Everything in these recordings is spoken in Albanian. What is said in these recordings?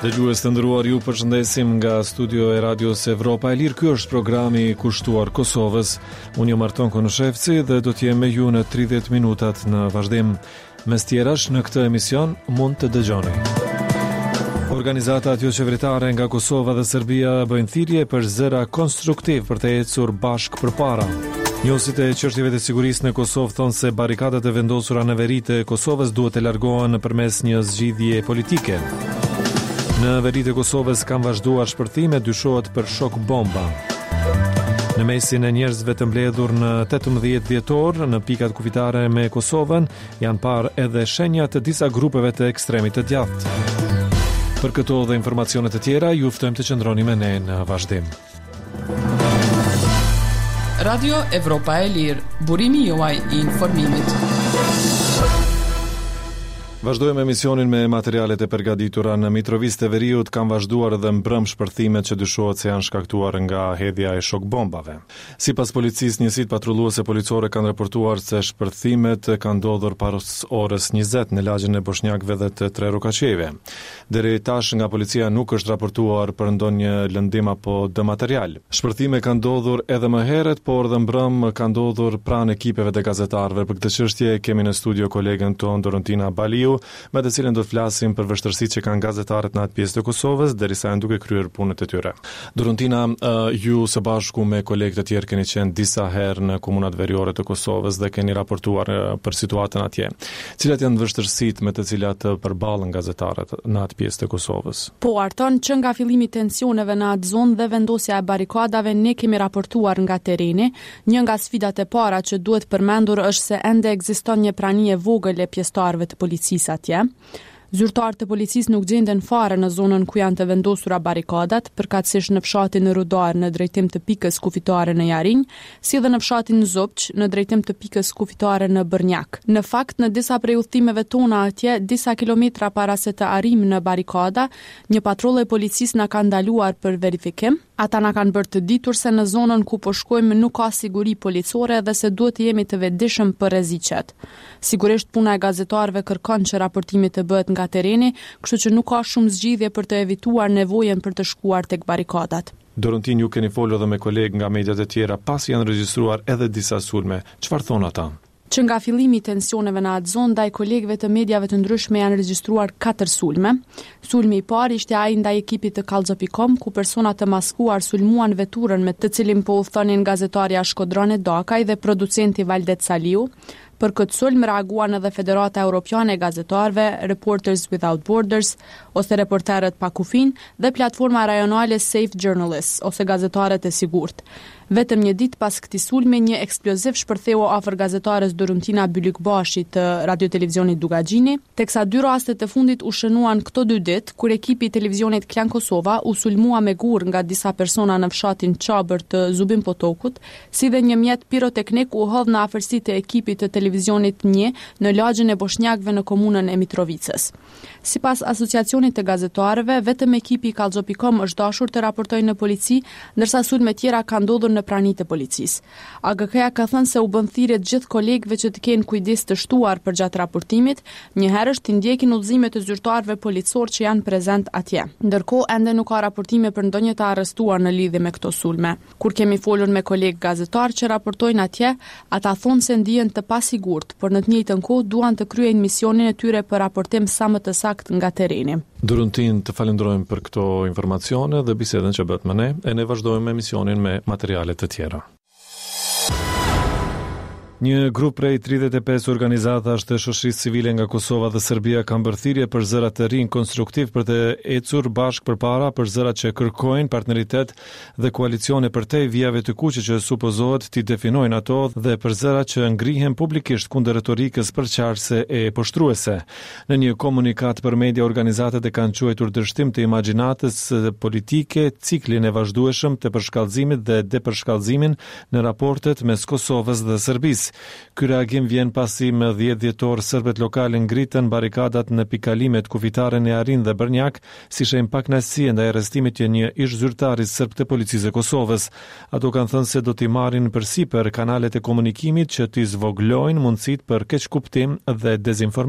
Dëgjues të nderuar, ju përshëndesim nga studio e Radios Evropa e Lirë. Ky është programi i kushtuar Kosovës. Unë jam Arton Konushevci dhe do të jem me ju në 30 minutat në vazhdim. Mes tjerash, në këtë emision mund të dëgjoni. Organizatat jo qeveritare nga Kosova dhe Serbia bëjnë thirrje për zëra konstruktiv për të ecur bashkë përpara. Njësit e çështjeve të sigurisë në Kosovë thonë se barikadat e vendosura në veri të Kosovës duhet të largohen përmes një zgjidhje politike. Në veritë e Kosovës kanë vazhduar shpërthime, dyshohet për shok bomba. Në mesin e njerëzve të mbledhur në 18 dhjetor në pikat kufitare me Kosovën janë parë edhe shenja të disa grupeve të ekstremit të djathtë. Për këto dhe informacione të tjera, ju ftojmë të qëndroni me ne në vazhdim. Radio Evropa e Lirë, burimi juaj i informimit. Vazhdojmë emisionin me materialet e përgatitura. Në Mitrovic të Veriut kanë vazhduar edhe mbrëm shpërthimet që dyshohet se janë shkaktuar nga hedhja e shok bombave. Sipas policisë, njësitë patrulluese policore kanë raportuar se shpërthimet kanë ndodhur pas orës 20 në lagjen e bosnjakëve dhe të tre rukaqeve. Deri tash nga policia nuk është raportuar për ndonjë lëndim apo dëmaterial. Shpërthime kanë ndodhur edhe më herët, por dhe mbrëm kanë ndodhur pranë ekipeve të gazetarëve. Për këtë çështje kemi në studio kolegen ton Dorontina Baliu, me të cilën do të flasim për vështirësitë që kanë gazetarët në atë pjesë të Kosovës derisa janë duke kryer punët e tyre. Dorontina, ju së bashku me kolegët e tjerë keni qenë disa herë në komunat veriore të Kosovës dhe keni raportuar për situatën atje. Cilat janë vështirësitë me të cilat përballen gazetarët në atë pjesë të Kosovës? Po, Arton, që nga fillimi i tensioneve në atë zonë dhe vendosja e barikadave ne kemi raportuar nga tereni. Një nga sfidat e para që duhet përmendur është se ende ekziston një prani e vogël e pjesëtarëve të policisë atje. Zyrtarët e policisë nuk gjenden fare në zonën ku janë të vendosura barikadat, përkatësisht në fshatin në Rudar në drejtim të pikës kufitare në Jarinj, si dhe në fshatin Zopç në drejtim të pikës kufitare në Bërnjak. Në fakt, në disa prej udhëtimeve tona atje, disa kilometra para se të arrijmë në barikada, një patrullë e policisë na ka ndaluar për verifikim. Ata na kanë bërë të ditur se në zonën ku po shkojmë nuk ka siguri policore dhe se duhet të jemi të vetëdijshëm për rreziqet. Sigurisht puna e gazetarëve kërkon që raportimi të bëhet nga tereni, kështu që nuk ka shumë zgjidhje për të evituar nevojën për të shkuar tek barikadat. Dorontin, ju keni folur edhe me kolegë nga mediat e tjera pasi janë regjistruar edhe disa sulme. Çfarë thon ata? Që nga fillimi i tensioneve në atë zonë, ndaj kolegëve të mediave të ndryshme janë regjistruar 4 sulme. Sulmi i parë ishte ai ndaj ekipit të Kallxo.com, ku persona të maskuar sulmuan veturën me të cilin po udhtonin gazetarja Shkodrone Dakaj dhe producenti Valdet Saliu. Për këtë sulm reaguan edhe Federata Europiane e Gazetarëve, Reporters Without Borders, ose Reporterët pa kufin, dhe platforma rajonale Safe Journalists, ose Gazetarët e Sigurt. Vetëm një ditë pas këtij sulmi, një eksploziv shpërtheu afër gazetares Dorontina Bylykbashi të Radio-Televizionit Dugaxhini, teksa 2 rastet e fundit u shënuan këto 2 ditë, kur ekipi i televizionit Klan Kosova u sulmua me gur nga disa persona në fshatin Çabër të Zubin Potokut, si dhe një mjet piroteknik u hodh në afërsitë e ekipit të televizionit 1 në lagjen e bosnjakëve në komunën e Mitrovicës. Sipas asociacionit të gazetarëve, vetëm ekipi i Kallxo.com është dashur të raportojë në polici, ndërsa sulme tjera kanë ndodhur në pranitë e policisë. AGK-ja ka thënë se u bën thirrje të gjithë kolegëve që të kenë kujdes të shtuar përgjatë raportimit, njëherësh të ndjekin udhëzimet e zyrtarëve policor që janë prezent atje. Ndërkohë ende nuk ka raportime për ndonjë të arrestuar në lidhje me këto sulme. Kur kemi folur me kolegë gazetar që raportojnë atje, ata thonë se ndihen të pasigurt, por në të njëjtën kohë duan të kryejnë misionin e tyre për raportim sa më të saktë nga tereni. Dorontin, të falenderojmë për këto informacione dhe bisedën që bëhet me ne, e ne vazhdojmë me emisionin me materialet të tjera. Një grup prej 35 organizatash të shoqërisë civile nga Kosova dhe Serbia kanë bërë thirrje për zëra të rinj konstruktiv për të ecur bashkë përpara, për zërat që kërkojnë partneritet dhe koalicione përtej vijave të kuqe që supozohet t'i definojnë ato dhe për zërat që ngrihen publikisht kundër retorikës përqarse e poshtruese. Në një komunikat për media, organizatat e kanë quajtur dështim të imagjinatës politike ciklin e vazhdueshëm të përshkallëzimit dhe depërshkallëzimin në raportet mes Kosovës dhe Serbisë. Ky reagim vjen pasi më 10 dhjetor serbët lokale ngritën barikadat në pikalimet kufitare në Jarinj dhe Bërnjak, si shenjë pakënaqësie ndaj arrestimit të një ish zyrtari serb të policisë së Kosovës. Ato kanë thënë se do t'i marrin përsipër kanalet e komunikimit që t'i zvoglojnë mundësitë për keqkuptim dhe dezinformim.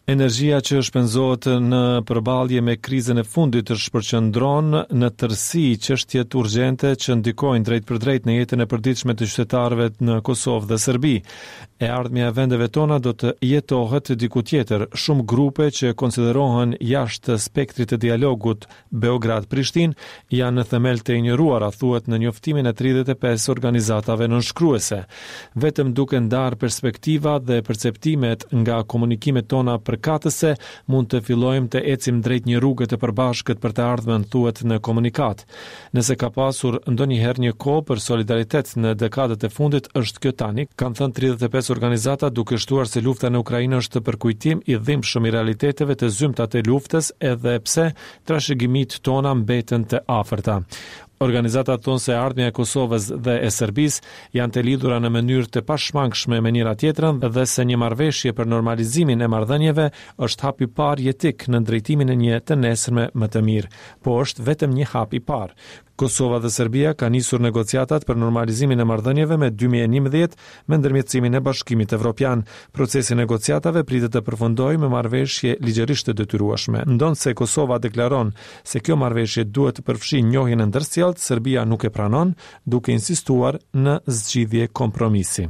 Energjia që shpenzohet në përballje me krizën e fundit shpërqendron në tërësi çështjet urgjente që ndikojnë drejt për drejt në jetën e përditshme të qytetarëve në Kosovë dhe Serbi. E ardhmja e vendeve tona do të jetohet diku tjetër. Shumë grupe që konsiderohen jashtë spektrit të dialogut Beograd-Prishtinë janë në themel të injoruara, thuhet në njoftimin e 35 organizatave nënshkruese. Vetëm duke ndarë perspektiva dhe perceptimet nga komunikimet tona përkatëse, mund të fillojmë të ecim drejt një rrugë të përbashkët për të ardhmen, thuhet në komunikat. Nëse ka pasur ndonjëherë një kohë për solidaritet në dekadat e fundit, është kjo tani, kanë thënë 35 organizata, duke shtuar se lufta në Ukrainë është përkujtim i dhimbshëm i realiteteve të zymta të luftës, edhe pse trashëgimit tona mbeten të afërta. Organizatat thonë se ardhmja e Kosovës dhe e Serbisë janë të lidhura në mënyrë të pashmangshme me njëra tjetrën dhe se një marrëveshje për normalizimin e marrëdhënieve është hap i parë jetik në drejtimin e një të nesërme më të mirë, po është vetëm një hap i parë. Kosova dhe Serbia ka nisur negociatat për normalizimin e marrëdhënieve me 2011 me ndërmjetësimin e Bashkimit Evropian. Procesi i negociatave pritet të përfundojë me marrëveshje ligjërisht të detyrueshme. Ndonse Kosova deklaron se kjo marrëveshje duhet të përfshijë njohjen e ndërsjellët, Serbia nuk e pranon, duke insistuar në zgjidhje kompromisi.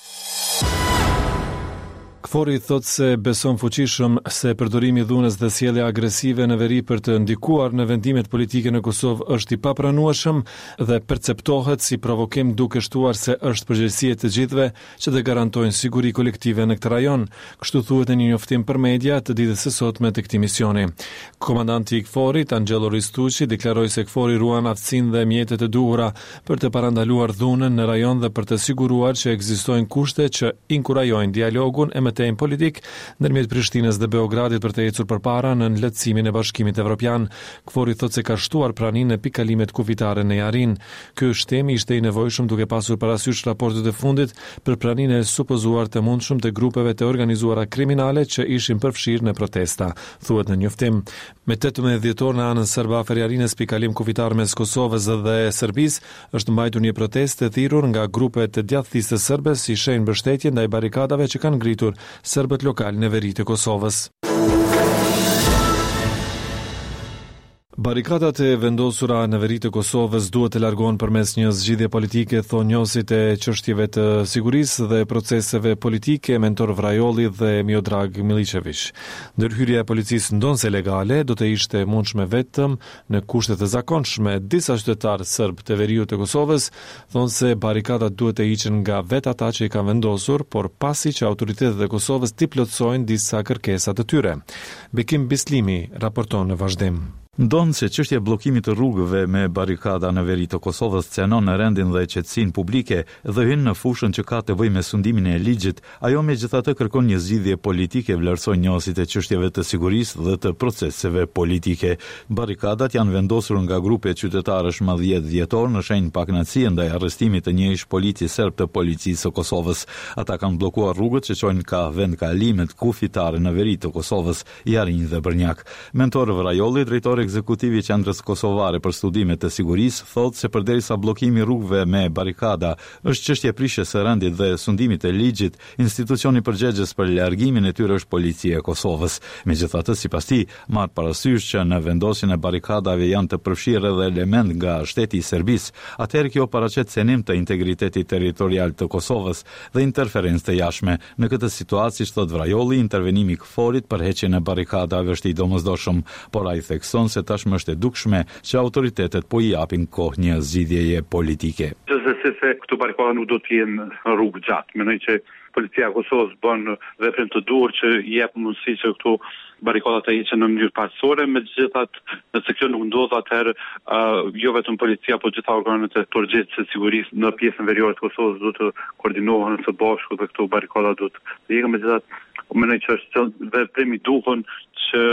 Kfori thot se beson fuqishëm se përdorimi i dhunës dhe sjellja agresive në veri për të ndikuar në vendimet politike në Kosovë është i papranueshëm dhe perceptohet si provokim, duke shtuar se është përgjegjësi e të gjithëve që të garantojnë siguri kolektive në këtë rajon. Kështu thuhet në një njoftim për media të ditës së sotme të këtij misioni. Komandanti i Kforit, Angelo Ristucci, deklaroi se Kfori ruan aftësinë dhe mjetet e duhura për të parandaluar dhunën në rajon dhe për të siguruar që ekzistojnë kushte që inkurajojnë dialogun e temp politik ndërmjet Prishtinës dhe Beogradit për të ecur përpara në lehtësimin e Bashkimit Evropian. Kfori thotë se ka shtuar praninë në pikëlimet kufitare në Jarin. Ky shtemi ishte i nevojshëm duke pasur parasysh raportet e fundit për praninë e supozuar të mundshëm të grupeve të organizuara kriminale që ishin përfshirë në protesta, thuhet në njoftim. Me 18 dhjetor në anën serbe afër Jarinës, pikalim kufitar mes Kosovës dhe Serbisë, është mbajtur një protestë e thirrur nga grupe të djathtisë serbe si shenjë mbështetje ndaj barikadave që kanë ngritur serbët lokal në veri të Kosovës. Barikadat e vendosura në veri të Kosovës duhet të largohen përmes një zgjidhje politike, thonë njohësit e çështjeve të sigurisë dhe proceseve politike, mentor Vrajolli dhe Miodrag Milicevic. Ndërhyrja e policisë ndonse legale do të ishte mundshme vetëm në kushte të zakonshme. Disa qytetarë serb të veriut të Kosovës thonë se barikadat duhet të hiqen nga vetë ata që i kanë vendosur, por pasi që autoritetet e Kosovës t'i plotësojnë disa kërkesa të tyre. Bekim Bislimi raporton në vazhdim. Ndonë se çështja e bllokimit të rrugëve me barikada në veri të Kosovës cenon në rendin dhe qetësinë publike dhe hyn në fushën që ka të bëjë me sundimin e ligjit, ajo megjithatë kërkon një zgjidhje politike, vlerësojnë njohësit e çështjeve të sigurisë dhe të proceseve politike. Barikadat janë vendosur nga grupe qytetarësh më 10 dhjetor në shenjë pakënaqësie ndaj arrestimit të një ish polici serb të policisë së Kosovës. Ata kanë bllokuar rrugët që çojnë ka vendkalimet kufitare në veri të Kosovës, Jarin dhe Brnjak. Mentor Vrajolli, drejtori ekzekutivi i Qendrës Kosovare për Studime të Sigurisë, thotë se përderisa bllokimi i rrugëve me barikada është çështje prishjes së rendit dhe sundimit të ligjit, institucioni përgjegjës për largimin e tyre është Policia e Kosovës. Megjithatë, sipas tij, marr parasysh që në vendosjen e barikadave janë të përfshirë edhe element nga shteti i Serbisë, atëherë kjo paraqet cenim të integritetit territorial të Kosovës dhe interferencë të jashtme. Në këtë situatë, siç thotë Vrajolli, intervenimi i Kforit për heqjen e barikadave është i domosdoshëm, por ai thekson se tashmë është e dukshme që autoritetet po i japin kohë një zgjidhjeje politike. Se këto barikada nuk do të jenë rrugë gjatë. Mendoj që policia e Kosovës bën veprën të duhur që i jep mundësi që këto barikada të hiqen në mënyrë pasore, megjithatë, nëse kjo nuk ndodh, atëherë jo vetëm policia, por gjitha organet e përgjegjësisë së sigurisë në pjesën veriore të Kosovës do të koordinohen së bashku dhe këto barikada do të ikën. Megjithatë, mendoj që është veprim i duhur që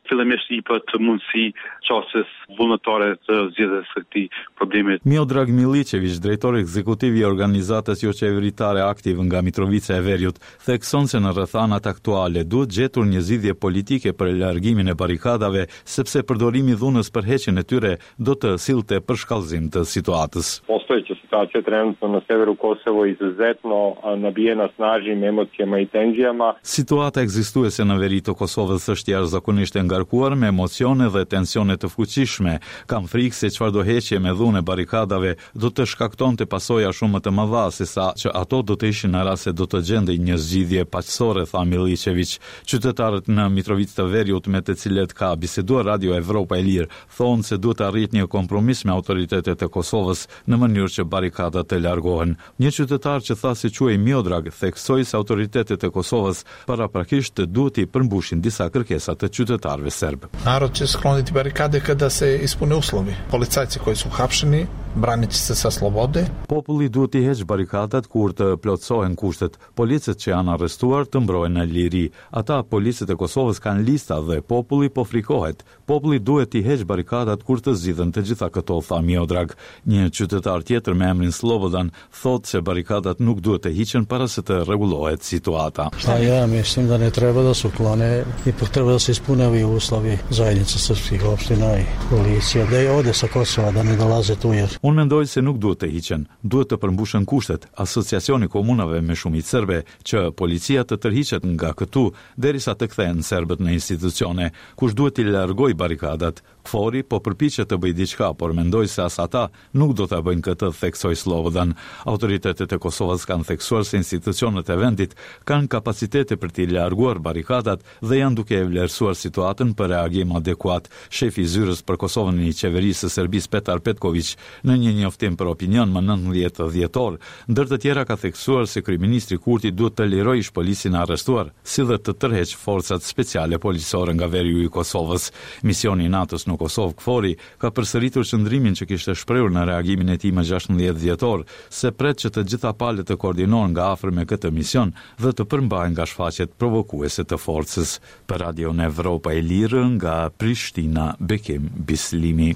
fillimisht i jepet mundësi çështjes vullnetare të zgjedhjes së këtij problemi. Miodrag Milicevic, drejtori ekzekutiv i organizatës jo qeveritare aktiv nga Mitrovica e Veriut, thekson se në rrethanat aktuale duhet gjetur një zgjidhje politike për largimin e barikadave, sepse përdorimi i dhunës për heqjen e tyre do të sillte për shkallëzim të situatës. Postojeća situacija trenutno na severu Kosova izuzetno nabijena snažnim emocijama i tenzijama. Situata ekzistuese në veri të Kosovës është jashtëzakonisht e ngarkuar me emocione dhe tensione të fuqishme. Kam frikë se çfarëdo heqje me dhunë e barikadave do të shkaktonte pasoja shumë më të mëdha sesa që ato do të ishin në rast se do të gjendej një zgjidhje paqësore, tha Milicevic. Qytetarët në Mitrovicë të Veriut me të cilët ka biseduar Radio Evropa e Lirë thonë se duhet të arrit një kompromis me autoritetet e Kosovës në mënyrë që barikadat të largohen. Një qytetar që tha se quhej Miodrag theksoi se autoritetet e Kosovës paraprakisht duhet i përmbushin disa kërkesa të qytetarëve serb. Narod će skloniti barikade kada se ispune uslovi. Policajci koji su hapšeni branići se sa slobode. Populli duhet i heqë barikadat kur të plotësohen kushtet. Policët që janë arrestuar të mbrohen në liri. Ata policët e Kosovës kanë lista dhe populli po frikohet. Populli duhet i heqë barikadat kur të zgjidhen të gjitha këto, tha Miodrag. Një qytetar tjetër me emrin Slobodan thotë se barikadat nuk duhet të hiqen para se të rregullohet situata. Ja mislim da ne treba da se uklone, ipak treba da se ispune ovi uslovi zajednice srpskih opština i policija, da i ode sa Kosova, da ne dolaze tu jer. Unë mendoj se nuk duhet të hiqen, duhet të përmbushen kushtet. Asociacioni komunave me shumicë serbe që policia të tërhiqet nga këtu derisa të kthehen serbët në institucione. Kush duhet të largoj barikadat? Kfori po përpiqet të bëjë diçka, por mendoj se as ata nuk do ta bëjnë këtë, theksoi Slobodan. Autoritetet e Kosovës kanë theksuar se institucionet e vendit kanë kapacitete për të larguar barikadat dhe janë duke e vlerësuar situatën për reagim adekuat. Shefi i zyrës për Kosovën i qeverisë së Serbisë Petar Petković në një njoftim për opinion më 19 dhjetor, ndër të tjera ka theksuar se kryeministri Kurti duhet të lirojë ish policin arrestuar, si dhe të tërheq forcat speciale policore nga veriu i Kosovës. Misioni i NATO-s në Kosovë, KFOR-i, ka përsëritur qëndrimin që kishte shprehur në reagimin e tij më 16 dhjetor, se pret që të gjitha palët të koordinohen nga afër me këtë mision dhe të përmbahen nga shfaqjet provokuese të forcës. Për Radio Evropa e Lirë nga Prishtina, Bekim Bislimi.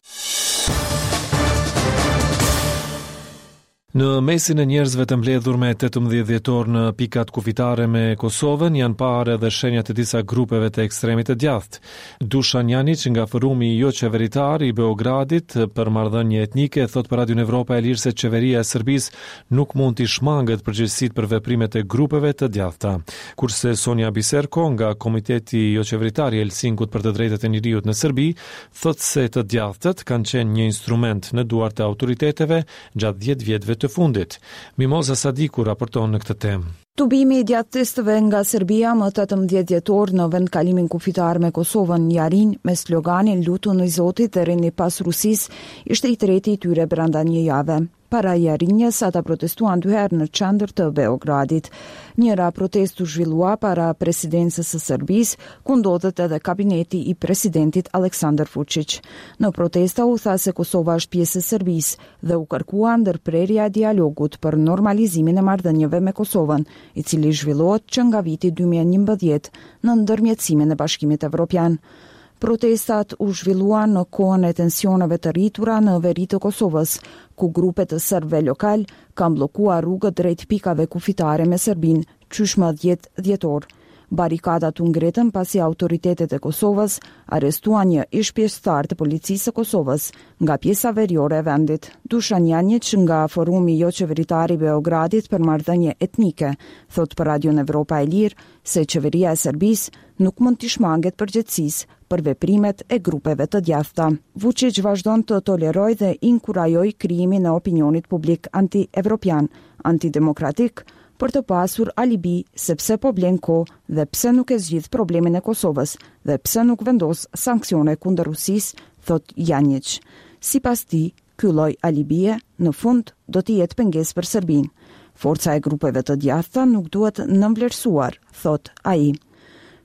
Në mesin e njerëzve të mbledhur me 18 dhjetor në pikat kufitare me Kosovën janë parë edhe shenjat e disa grupeve të ekstremit të djathtë. Dušan Janić nga forumi jo qeveritar i Beogradit për marrëdhënie etnike thot për Radio Evropa e Lirë se qeveria e Serbisë nuk mund t'i shmangët përgjegjësitë për veprimet e grupeve të djathta. Kurse Sonja Biserko nga Komiteti jo qeveritar i Helsinkut për të drejtat e njeriut në Serbi thot se të djathtët kanë qenë një instrument në duart e autoriteteve gjatë 10 vjetëve të fundit. Mimoza Sadiku raporton në këtë temë. Tubimi i djathtistëve nga Serbia më 18 dhjetor në vendkalimin kufitar me Kosovën Jarin me sloganin Lutu në Zotit dhe rini pas Rusisë ishte i treti i tyre brenda një jave. Para Jarinjes, ata protestuan 2 herë në qendër të Beogradit. Njëra protestë u zhvillua para presidencës së Serbisë, ku ndodhet edhe kabineti i presidentit Aleksandar Vučić. Në protesta u tha se Kosova është pjesë e Serbisë dhe u kërkua ndërprerja e dialogut për normalizimin e marrëdhënieve me Kosovën, i cili zhvillohet që nga viti 2011 në ndërmjetësimin e Bashkimit Evropian. Protestat u zhvilluan në kohën e tensioneve të rritura në veri të Kosovës, ku grupe të serbëve lokal kanë bllokuar rrugët drejt pikave kufitare me Serbinë, qysh më 10 dhjetor. Barikadat u ngritën pasi autoritetet e Kosovës arrestuan një ish pjesëtar të policisë së Kosovës nga pjesa veriore e vendit. Dušan Janić nga forumi jo qeveritar i Beogradit për marrëdhënie etnike thot për Radio Evropa e Lirë se qeveria e Serbisë nuk mund t'i shmanget përgjegjësisë për veprimet e grupeve të djathta. Vučić vazhdon të tolerojë dhe inkurajoj krijimin e opinionit publik anti-evropian, antidemokratik, për të pasur alibi se pse po blen kohë dhe pse nuk e zgjidh problemin e Kosovës dhe pse nuk vendos sanksione kundër Rusisë, thot Janić. Sipas tij, ky lloj alibie në fund do të jetë pengesë për Serbinë. Forca e grupeve të djathta nuk duhet nënvlerësuar, thot ai.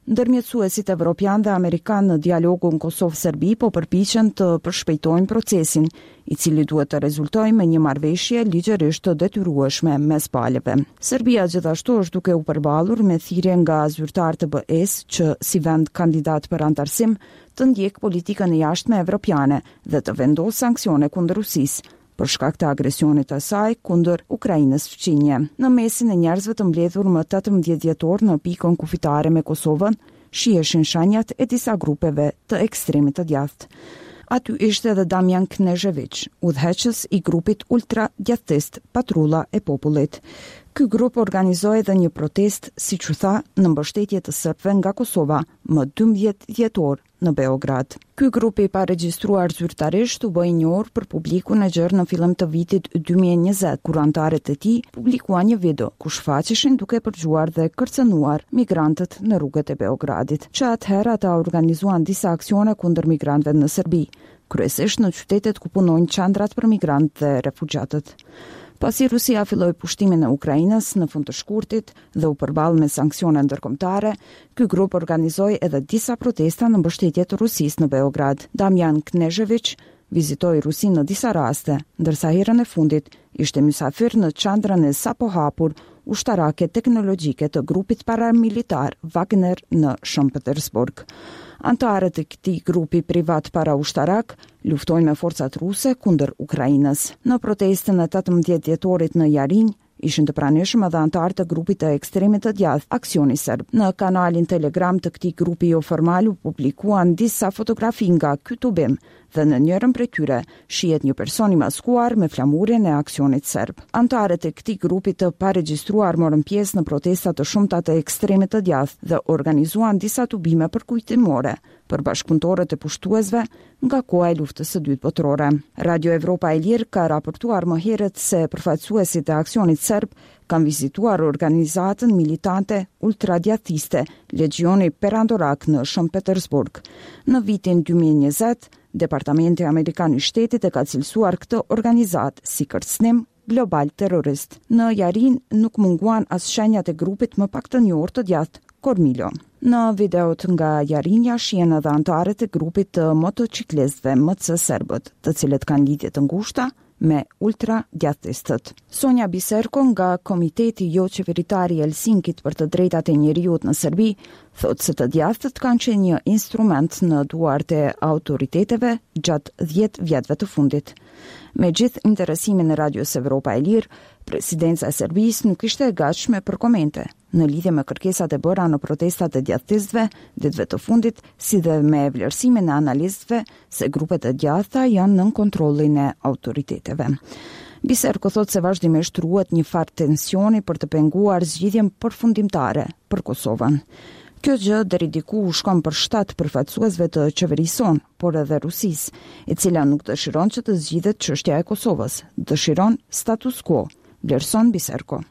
Ndërmjetësuesit evropian dhe amerikan në dialogun Kosovë-Serbi po përpiqen të përshpejtojnë procesin, i cili duhet të rezultojë me një marrëveshje ligjërisht të detyrueshme mes palëve. Serbia gjithashtu është duke u përballur me thirrje nga zyrtarë të BE-s që si vend kandidat për antarësim të ndjek politikën e jashtme evropiane dhe të vendosë sanksione kundër Rusisë për shkak të agresionit të saj kundër Ukrainës fqinje. Në mesin e njerëzve të mbledhur më 18 dhjetor në pikën kufitare me Kosovën, shiheshin shenjat e disa grupeve të ekstremit të djathtë. Aty ishte edhe Damjan Knežević, udhëheqës i grupit ultra-djathtist Patrulla e Popullit. Ky grup organizoi edhe një protest, siç u tha, në mbështetje të serbëve nga Kosova më 12 dhjetor në Beograd. Ky grup i paregjistruar zyrtarisht u bë i njohur për publikun e gjerë në fillim të vitit 2020, kur anëtarët e tij publikuan një video ku shfaqeshin duke përgjuar dhe kërcënuar migrantët në rrugët e Beogradit. Që atëherë ata organizuan disa aksione kundër migrantëve në Serbi, kryesisht në qytetet ku punojnë qendrat për migrantë dhe refugjatët. Pasi Rusia filloi pushtimin e Ukrainës në fund të shkurtit dhe u përball me sanksione ndërkombëtare, ky grup organizoi edhe disa protesta në mbështetje të Rusisë në Beograd. Damjan Knežević vizitoi Rusinë në disa raste, ndërsa herën e fundit ishte mysafir në qendrën e sapo hapur ushtarake teknologjike të grupit paramilitar Wagner në Shën Petersburg. Antarët e këtij grupi privat para ushtarak luftojnë me forcat ruse kundër Ukrainës. Në protestën e 18 dhjetorit në Jarinj ishin të pranishëm edhe antarët e grupit të ekstremit të djathtë Aksioni Serb. Në kanalin Telegram të këtij grupi jo formal u publikuan disa fotografi nga ky tubim dhe në njërën prej tyre shihet një person i maskuar me flamurjen e Aksionit Serb. Antarët e këtij grupi të paregjistruar morën pjesë në protesta të shumta të ekstremit të djathtë dhe organizuan disa tubime përkujtimore për bashkëpunëtorët e pushtuesve nga koha e luftës së dytë botërore. Radio Evropa e Lirë ka raportuar më herët se përfaqësuesit e Aksionit Serb kanë vizituar organizatën militante ultradjathtiste Legioni Perandorak në Shën Petersburg. Në vitin 2020, Departamenti Amerikan i Shtetit e ka cilësuar këtë organizatë si kërcënim global terrorist. Në Jarin nuk munguan as shenjat e grupit më pak të njohur të djathtë Kormilo. Në videot nga Jarinja shihen edhe antarët e grupit të motociklistëve MC Serbët, të cilët kanë lidhje të ngushta me ultra-djathtistët. Sonja Biserko nga Komiteti Jo Qeveritar i Helsinkit për të drejtat e njeriut në Serbi thotë se të djathtët kanë qenë një instrument në duart e autoriteteve gjatë 10 vjetëve të fundit. Me gjithë interesimin e Radios Evropa e Lirë, presidenca e Serbisë nuk ishte e gatshme për komente në lidhje me kërkesat e bëra në protestat e djathtistëve ditëve të fundit, si dhe me vlerësimin e analistëve se grupet e djathta janë nën kontrollin e autoriteteve. Biserko thotë se vazhdimisht ruhet një farë tensioni për të penguar zgjidhjen përfundimtare për Kosovën. Kjo gjë deri diku u shkon për shtat përfaqësuesve të qeverisë son, por edhe Rusisë, e cila nuk dëshiron që të zgjidhet çështja e Kosovës, dëshiron status quo, vlerëson Biserko.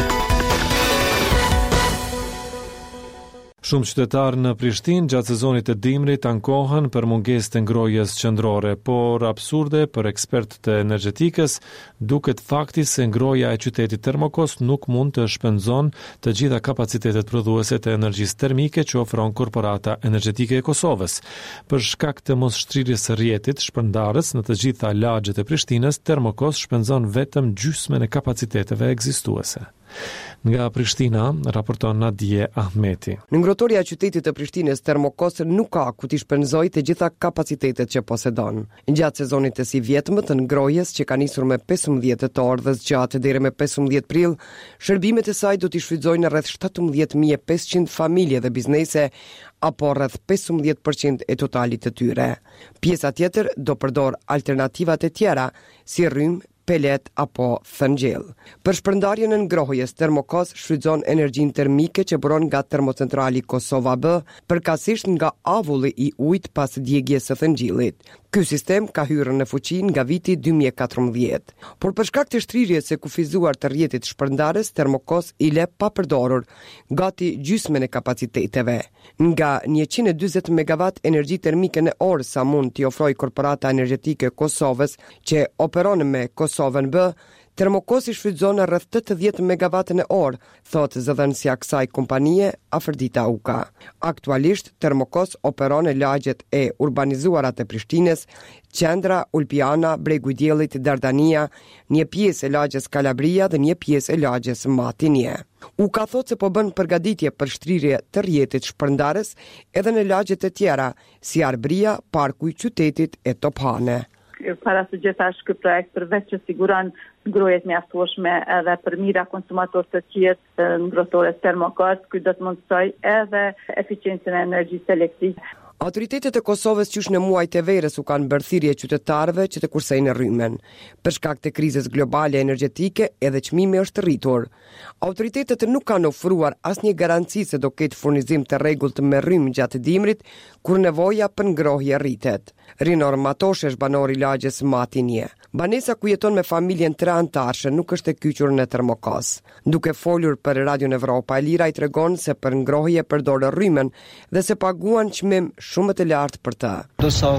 Shumë qytetarë në Prishtinë gjatë sezonit të dimrit ankohen për mungesë të ngrohjes qendrore, por absurde për ekspertët e energjetikës duket fakti se ngrohja e qytetit Termokos nuk mund të shpenzon të gjitha kapacitetet prodhuese të energjisë termike që ofron korporata energjetike e Kosovës. Për shkak të mos shtrirjes së rrjetit shpërndarës në të gjitha lagjet e Prishtinës, Termokos shpenzon vetëm gjysmën e kapaciteteve ekzistuese. Nga Prishtina, raporton Nadje Ahmeti. Në ngrohtoria e qytetit të Prishtinës, Termokos nuk ka ku t'i shpenzojë të gjitha kapacitetet që posedon. Gjatë sezonit të sivjetëm të ngrohjes që ka nisur me 15 tetor dhe zgjatet deri me 15 prill, shërbimet e saj do t'i shfrytëzojnë rreth 17.500 familje dhe biznese, apo rreth 15% e totalit të tyre. Pjesa tjetër do përdor alternativat e tjera si rrymë, pelet apo thëngjell. Për shpërndarjen e ngrohjes, Termokos shfrytëzon energjinë termike që buron nga termocentrali Kosova B, përkatësisht nga avulli i ujit pas djegjes së thëngjillit. Ky sistem ka hyrë në fuqi nga viti 2014. Por për shkak të shtrirjes së kufizuar të rrjetit shpërndarës, Termokos i le pa përdorur gati gjysmën e kapaciteteve. Nga 140 MW energji termike në orë sa mund t'i ofrojë korporata energjetike e Kosovës që operon me Kosovën B, Termokosi shfrytëzon rreth 80 megawatt në orë, thotë zëdhënësia kësaj kompanie Afërdita Uka. Aktualisht Termokos operon në lagjet e urbanizuara të Prishtinës, Qendra, Ulpiana, Bregu i Diellit, Dardania, një pjesë e lagjes Kalabria dhe një pjesë e lagjes Matinie. Uka thotë se po bën përgatitje për shtrirje të rrjetit shpërndarës edhe në lagjet të tjera, si Arbria, Parku i Qytetit e Tophane. Para së gjithashtu ky projekt përveç që siguron ngrohjet mjaftueshme edhe për mira konsumatorë të tjerë ngrohtore Termokos, ky do të mundsoj edhe eficiencën e energjisë elektrike. Autoritetet e Kosovës qysh në muajt e verës u kanë bërë thirrje qytetarëve që të kursejnë rrymen. Për shkak të krizës globale energjetike edhe çmimi është rritur. Autoritetet nuk kanë ofruar asnjë garanci se do ketë furnizim të rregullt me rrymë gjatë dimrit, kur nevoja për ngrohje rritet. Rinor Matosh është banor i lagjes Matinie. Banesa ku jeton me familjen 3 antarëshe nuk është e kyqur në Termokos. Duke folur për Radion Evropa e Lira i tregon se për ngrohje përdorë rrymen dhe se paguan çmim shumë të lartë për të. Dërsa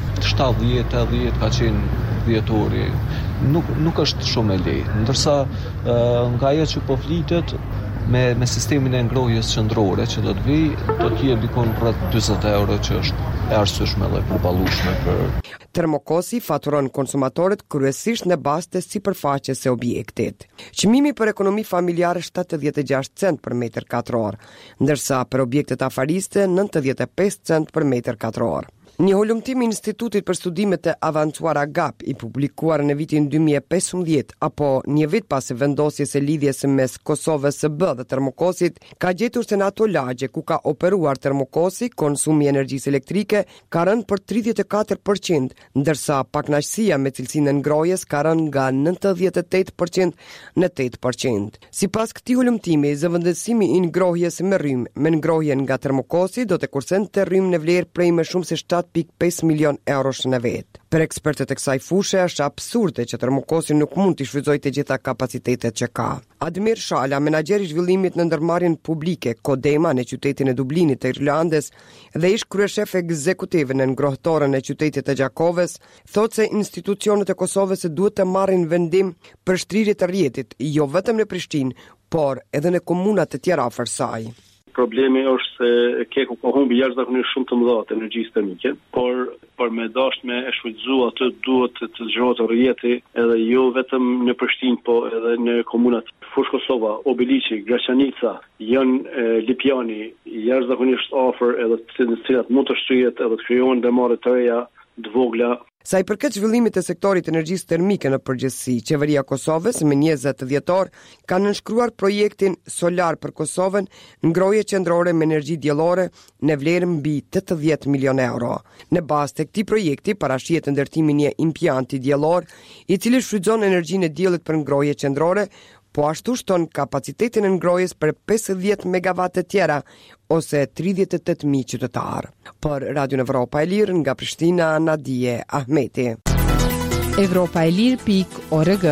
70-80 ka qenë dhjetori, nuk është shumë e lehtë. Ndërsa nga ajo që po flitet me sistemin e ngrohjes qendrore që do të vijë, do të jetë dikon rreth 40 euro që është e arsyeshme dhe përballueshme për. Termokosi faturon konsumatorët kryesisht në bazë të sipërfaqes së objektit. Çmimi për ekonomi familjare 76 cent për metër katror, ndërsa për objektet afariste 95 cent për metër katror. Një holumtim i Institutit për Studimet të Avancuara GAP i publikuar në vitin 2015, apo një vit pas vendosjes së lidhjes mes Kosovës së B dhe Termokosit, ka gjetur se në ato lagje ku ka operuar Termokosi, konsumi i energjisë elektrike ka rënë për 34%, ndërsa pakënaqësia me cilësinë e ngrohjes ka rënë nga 98% në 8%. Sipas këtij holumtimi, zëvendësimi i ngrohjes me rrymë me ngrohjen nga Termokosi do të kursente rrymë në vlerë prej më shumë se 7.5 milion eurosh në vetë. Për ekspertët e kësaj fushë është absurde që Termokosi nuk mund të shfrytëzojë të gjitha kapacitetet që ka. Admir Shala, menaxher i zhvillimit në ndërmarrjen publike Kodema në qytetin e Dublinit të Irlandës dhe ish kryeshef ekzekutiv në ngrohtorën e qytetit të Gjakovës, thotë se institucionet e Kosovës duhet të marrin vendim për shtrirje të rrjetit, jo vetëm në Prishtinë, por edhe në komuna të tjera afër saj. Problemi është se Keku ka humbi jashtëzakonisht shumë të mëdha të energjisë termike, por me dashme e shfrytëzu atë duhet të zgjohet rrjeti edhe jo vetëm në Prishtinë, po edhe në komunat Fushë Kosova, Obiliqi, Graçanica, janë Lipjani, jashtëzakonisht afër edhe të cilat mund të shtrihet edhe të krijohen dëmare të reja të vogla. Sa i përket zhvillimit të sektorit energjisë termike në përgjithësi, qeveria e Kosovës me 20 dhjetor ka nënshkruar projektin Solar për Kosovën, ngrohje qendrore me energji diellore në vlerë mbi 80 milion euro. Në bazë të këtij projekti parashihet ndërtimi i një impjanti diellor, i cili shfrytëzon energjinë e diellit për ngrohje qendrore, po ashtu shton kapacitetin e ngrohjes për 50 megawatt të tjera ose 38.000 qytetarë. Për Radion Evropa e Lirë nga Prishtina, Nadije Ahmeti. Evropaelir.org.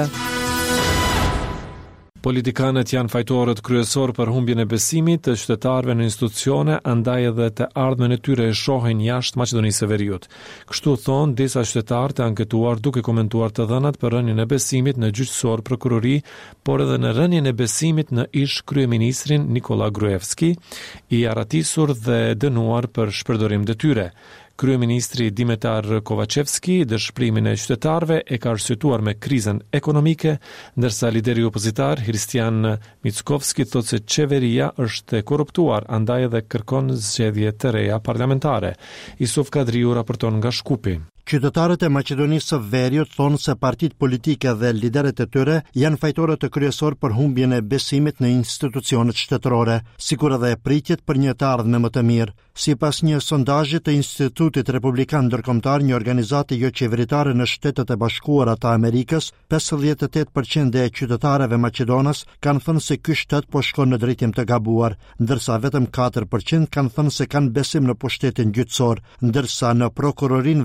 Politikanët janë fajtorët kryesor për humbjen e besimit të qytetarëve në institucione, andaj edhe të ardhmen e tyre e shohin jashtë Maqedonisë së Veriut. Kështu thonë disa qytetarë të anketuar duke komentuar të dhënat për rënien e besimit në gjyqësor prokurori, por edhe në rënien e besimit në ish kryeministrin Nikola Gruevski, i aratisur dhe dënuar për shpërdorim detyre. Kryeministri Dimitar Kovacevski dëshpërimin e qytetarëve e ka arsyetuar me krizën ekonomike, ndërsa lideri opozitar Hristian Mickovski thotë se qeveria është e korruptuar, andaj edhe kërkon zgjedhje të reja parlamentare. Isuf Kadriu raporton nga Shkupi. Qytetarët e Maqedonisë së Veriut thonë se partitë politike dhe liderët e tyre janë fajtorë të kryesor për humbjen e besimit në institucionet shtetërore, sikur edhe pritjet për një të ardhme më të mirë. Sipas një sondazhi të Institutit Republikan Ndërkombëtar, një organizatë jo qeveritare në Shtetet e Bashkuara të Amerikës, 58% e qytetarëve maqedonës kanë thënë se ky shtet po shkon në drejtim të gabuar, ndërsa vetëm 4% kanë thënë se kanë besim në pushtetin gjyqësor, ndërsa në prokurorin vetëm 3%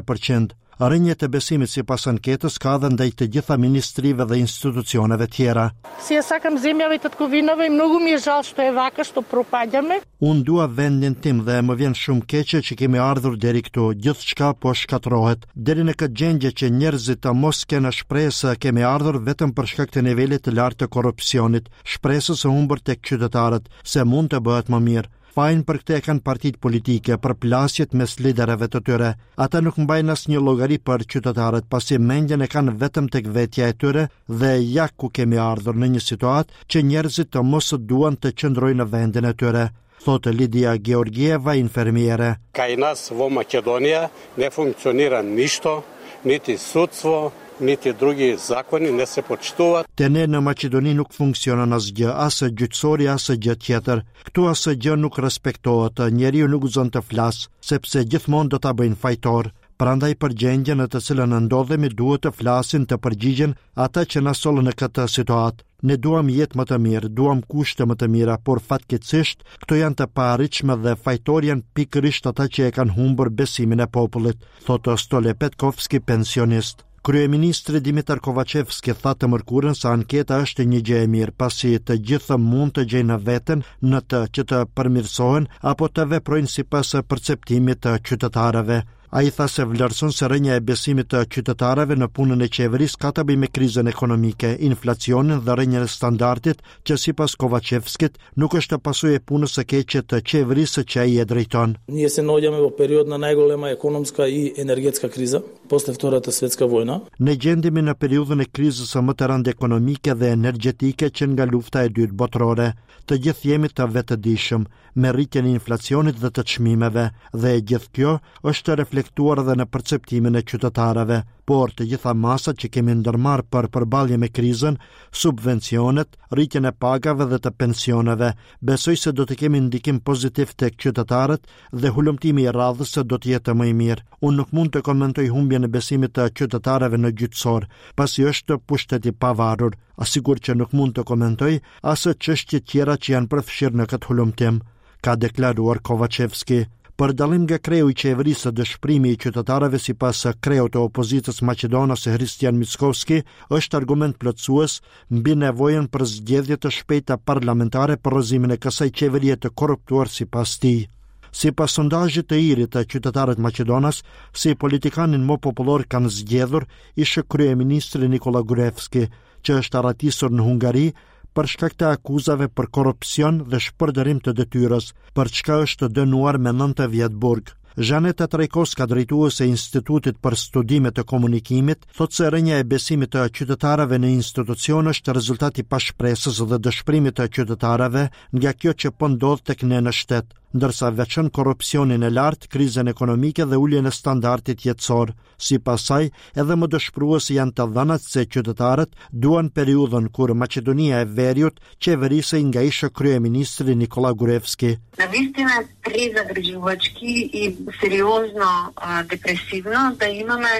33%. Rënje të besimit sipas anketës ka dhe ndaj të gjitha ministrive dhe institucioneve tjera. Si e sakam zemljave të Ковинове, mnogo mi je žal što je ovako, što propadame. Unë dua vendin tim dhe më vjen shumë keqe që kemi ardhur deri këtu, gjithçka po shkatrohet. Deri në këtë gjendje që njerëzit të mos kenë shpresë, kemi ardhur vetëm për shkak të nivelit të lartë të korrupsionit, shpresës së humbur tek qytetarët se mund të bëhet më mirë. Fajin për këtë e kanë partitë politike për plasjet mes liderëve të tyre. Ata nuk mbajnë asnjë llogari për qytetarët, pasi mendjen e kanë vetëm tek vetja e tyre dhe ja ku kemi ardhur në një situatë që njerëzit të mos duan të qëndrojnë në vendin e tyre, thotë Lidia Georgieva, infermiere. Ka i nas vo Македонија не функционира ништо, niti sudstvo, niti drugi zakoni ne se poštuvat. Te ne në Maqedoni nuk funksionon asgjë, as gjyqësori, as gjë tjetër. Këtu asgjë nuk respektohet, njeriu nuk gëzon të flas, sepse gjithmonë do ta bëjnë fajtor. Prandaj përgjendjen në të cilën ndodhemi duhet të flasin, të përgjigjen ata që na sollën në këtë situatë. Ne duam jetë më të mirë, duam kushte më të mira, por fatkeqësisht këto janë të paarritshme dhe fajtor janë pikërisht ata që e kanë humbur besimin e popullit, thotë Stole Petkovski, pensionist. Kryeministri Dimitar Kovacevski tha të mërkurën se anketa është një gjë e mirë, pasi të gjithë mund të gjejnë veten në të që të përmirësohen apo të veprojnë sipas perceptimit të qytetarëve. Ai tha se vlerëson se rënja e besimit të qytetarëve në punën e qeverisë ka të bëjë me krizën ekonomike, inflacionin dhe rënjën e standardit që sipas Kovacevskit nuk është pasojë e punës së keqe të qeverisë që ai e drejton. Ние се наоѓаме во период на најголема економска и енергетска криза после Втората светска војна. Ne gjendemi në periudhën e krizës së më të rëndë ekonomike dhe energjetike që nga lufta e dytë botërore. Të gjithë jemi të vetëdijshëm me rritjen e inflacionit dhe të çmimeve, dhe e gjithë kjo është reflektuar edhe në perceptimin e qytetarëve. Por të gjitha masat që kemi ndërmarrë për përballje me krizën, subvencionet, rritjen e pagave dhe të pensioneve, besoj se do të kemi ndikim pozitiv tek qytetarët dhe hulumtimi i radhës do të jetë më i mirë. Unë nuk mund të komentoj humbjen e besimit të qytetarëve në gjyqësor, pasi është pushteti pavarur. Asigur që nuk mund të komentoj asë çështje tjera që janë përfshirë në këtë hulumtim, ka deklaruar Kovacevski. Për dallim nga kreu i qeverisë dhe shprimi i qytetarëve sipas kreut të opozitës maqedonase Hristijan Mickovski është argument plotësues mbi nevojën për zgjedhje të shpejta parlamentare për rrëzimin e kësaj qeverie të korruptuar sipas tij. Sipas sondazhit të IRI të qytetarët Maqedonas, si politikanin më popullor kanë zgjedhur ishte kryeministri Nikola Gruevski, që është arratisur në Hungari për shkak të akuzave për korrupsion dhe shpërdorim të detyrës, për çka është dënuar me 9 vjet burg. Zhaneta Trajkovska, drejtuese e Institutit për Studime të Komunikimit, thotë se rënja e besimit të qytetarëve në institucion është rezultat i pashpresës dhe dëshpërimit të qytetarëve nga kjo që po ndodh tek ne në shtet, ndërsa veçon korrupsionin e lartë, krizën ekonomike dhe uljen e standardit jetësor. Sipas saj, edhe më dëshpëruese janë të dhënat se qytetarët duan periudhën kur Maqedonia e Veriut qeverisej nga ish kryeministri Nikola Gruevski. Наистина презагрижувачки и сериозно депресивно да имаме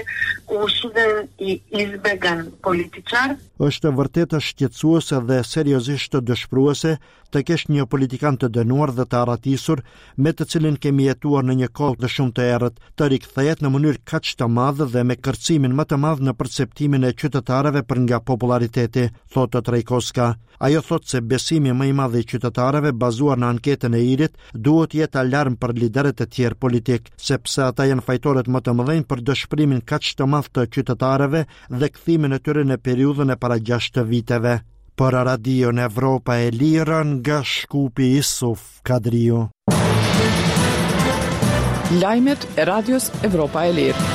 осуден и избеган политичар. Është vërtet shqetësuese dhe seriozisht dëshpëruese të kesh një politikan të dënuar dhe të arratisur me të cilin kemi jetuar në një kohë të shumë të errët, të rikthehet në mënyrë kaq të madhe dhe me kërcimin më të madh në perceptimin e qytetarëve për nga populariteti, thotë Trajkovska. Ajo thotë se besimi më i madh i qytetarëve bazuar në anketën e IRI-t duhet jetë alarm për liderët e tjerë politik, sepse ata janë fajtorët më të mëdhenj për dëshpërimin kaq të madh të qytetarëve dhe kthimin e tyre në periudhën e para 6 viteve. Për Radio në Evropa e Lirë nga Shkupi Isuf Kadriu. Lajmet e Radios Evropa e Lirë.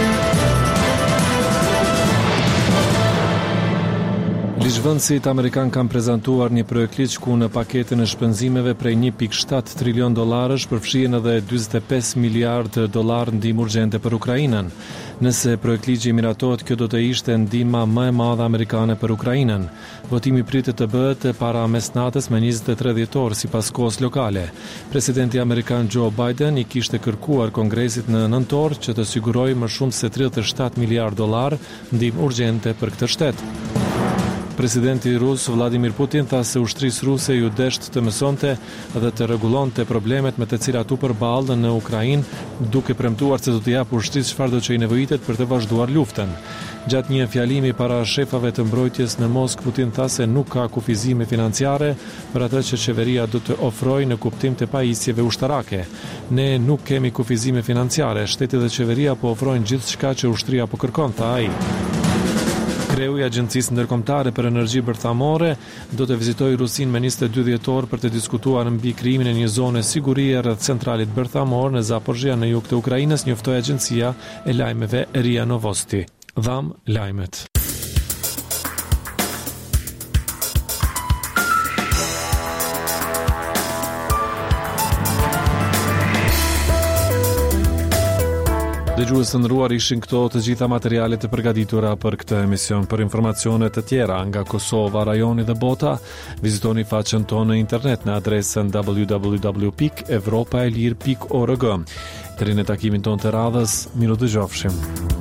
Ligjvëndësit amerikan kanë prezantuar një projekt ligj ku në paketën e shpenzimeve prej 1.7 trilion dollarësh përfshihen edhe 45 miliard dollar ndihmë urgjente për Ukrainën. Nëse projekt ligji miratohet, kjo do të ishte ndihma më e madhe amerikane për Ukrainën. Votimi pritet të bëhet para mesnatës me 23 dhjetor sipas kohës lokale. Presidenti amerikan Joe Biden i kishte kërkuar Kongresit në nëntor që të sigurojë më shumë se 37 miliard dollar ndihmë urgjente për këtë shtet. Presidenti rus Vladimir Putin tha se ushtrisë ruse ju desht të mësonte dhe të rregullonte problemet me të cilat u përballën në Ukrainë, duke premtuar se do të japë ushtrisë çfarëdo që i nevojitet për të vazhduar luftën. Gjatë një fjalimi para shefave të mbrojtjes në Moskë, Putin tha se nuk ka kufizime financiare për atë që qeveria do të ofrojë në kuptim të pajisjeve ushtarake. Ne nuk kemi kufizime financiare, shteti dhe qeveria po ofrojnë gjithçka që ushtria po kërkon, tha ai. Kreu i Agjencisë Ndërkombëtare për Energji Bërthamore do të vizitojë Rusinë me 22 dhjetor për të diskutuar mbi krijimin e një zone sigurie rreth centralit bërthamor në Zaporizhia në jug të Ukrainës, njoftoi agjencia e lajmeve RIA Novosti. Dham lajmet. Dëgjues të nderuar, ishin këto të gjitha materialet e përgatitura për këtë emision. Për informacione të tjera nga Kosova, rajoni dhe bota, vizitoni faqen tonë në internet në adresën www.evropaelir.org. Deri në takimin tonë të radhës, miru dëgjofshim.